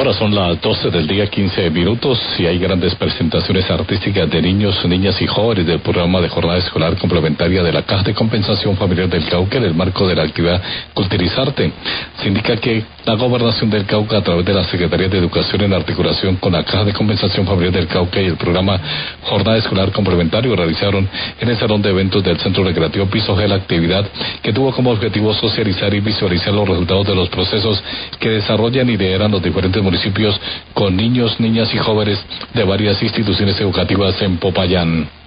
Ahora son las 12 del día, 15 minutos, y hay grandes presentaciones artísticas de niños, niñas y jóvenes del programa de jornada escolar complementaria de la Caja de Compensación Familiar del Cauca en el marco de la actividad Culturizarte. Se indica que la Gobernación del Cauca, a través de la Secretaría de Educación en articulación con la Caja de Compensación Familiar del Cauca y el programa Jornada Escolar Complementario, realizaron en el Salón de Eventos del Centro Recreativo Piso G la actividad que tuvo como objetivo socializar y visualizar los resultados de los procesos que desarrollan y lideran los diferentes municipios con niños, niñas y jóvenes de varias instituciones educativas en Popayán.